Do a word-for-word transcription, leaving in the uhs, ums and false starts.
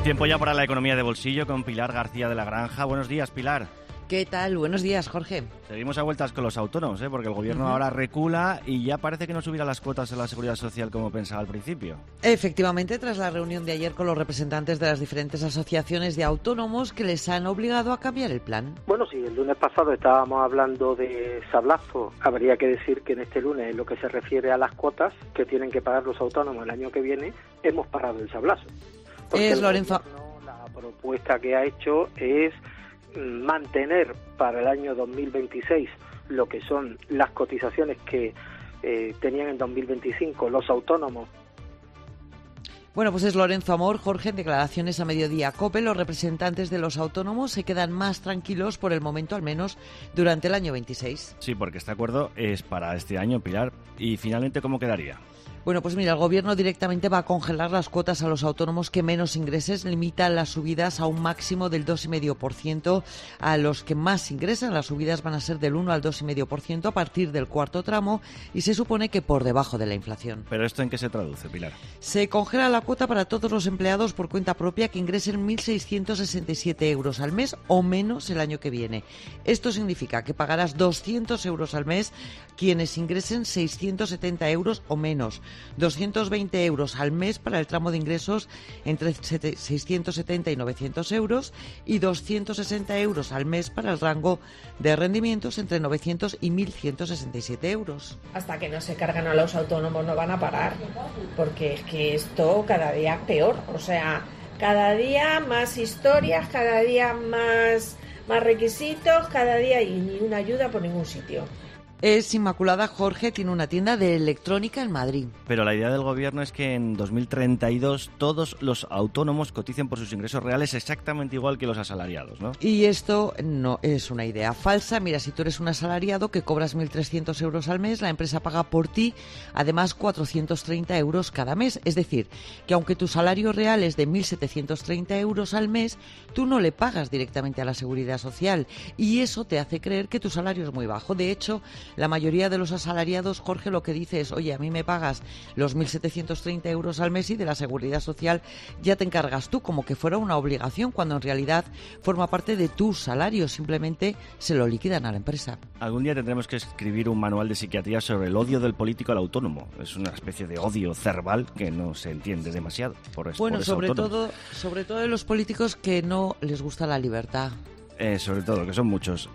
Tiempo ya para la economía de bolsillo con Pilar García de la Granja. Buenos días, Pilar. ¿Qué tal? Buenos días, Jorge. Seguimos a vueltas con los autónomos, ¿eh? Porque el gobierno uh-huh. ahora recula y ya parece que no subirá las cuotas en la seguridad social como pensaba al principio. Efectivamente, tras la reunión de ayer con los representantes de las diferentes asociaciones de autónomos que les han obligado a cambiar el plan. Bueno, sí, el lunes pasado estábamos hablando de sablazo. Habría que decir que en este lunes, en lo que se refiere a las cuotas que tienen que pagar los autónomos el año que viene, hemos parado el sablazo. Porque es Lorenzo. Gobierno, la propuesta que ha hecho es mantener para el año dos mil veintiséis lo que son las cotizaciones que eh, tenían en dos mil veinticinco los autónomos. Bueno, pues es Lorenzo Amor. Jorge, en declaraciones a Mediodía COPE, los representantes de los autónomos se quedan más tranquilos por el momento, al menos durante el año veintiséis. Sí, porque este acuerdo es para este año, Pilar. ¿Y finalmente cómo quedaría? Bueno, pues mira, el Gobierno directamente va a congelar las cuotas a los autónomos que menos ingreses, limita las subidas a un máximo del dos coma cinco por ciento. A los que más ingresan, las subidas van a ser del uno al dos coma cinco por ciento a partir del cuarto tramo y se supone que por debajo de la inflación. ¿Pero esto en qué se traduce, Pilar? Se congela la cuota para todos los empleados por cuenta propia que ingresen mil seiscientos sesenta y siete euros al mes o menos el año que viene. Esto significa que pagarás doscientos euros al mes quienes ingresen seiscientos setenta euros o menos. doscientos veinte euros al mes para el tramo de ingresos entre seiscientos setenta y novecientos euros y doscientos sesenta euros al mes para el rango de rendimientos entre novecientos y mil ciento sesenta y siete euros. Hasta que no se cargan a los autónomos no van a parar, porque es que esto cada día peor, o sea, cada día más historias, cada día más, más requisitos, cada día y ni una ayuda por ningún sitio. Es Inmaculada. Jorge tiene una tienda de electrónica en Madrid. Pero la idea del gobierno es que en dos mil treinta y dos todos los autónomos coticen por sus ingresos reales exactamente igual que los asalariados, ¿no? Y esto no es una idea falsa. Mira, si tú eres un asalariado que cobras mil trescientos euros al mes, la empresa paga por ti además cuatrocientos treinta euros cada mes. Es decir, que aunque tu salario real es de mil setecientos treinta euros al mes, tú no le pagas directamente a la Seguridad Social y eso te hace creer que tu salario es muy bajo. De hecho, la mayoría de los asalariados, Jorge, lo que dice es, oye, a mí me pagas los mil setecientos treinta euros al mes y de la Seguridad Social ya te encargas tú, como que fuera una obligación, cuando en realidad forma parte de tu salario, simplemente se lo liquidan a la empresa. Algún día tendremos que escribir un manual de psiquiatría sobre el odio del político al autónomo. Es una especie de odio cerval que no se entiende demasiado por eso. Bueno, por sobre autónomos. todo, sobre todo de los políticos que no les gusta la libertad. Eh, sobre todo, que son muchos.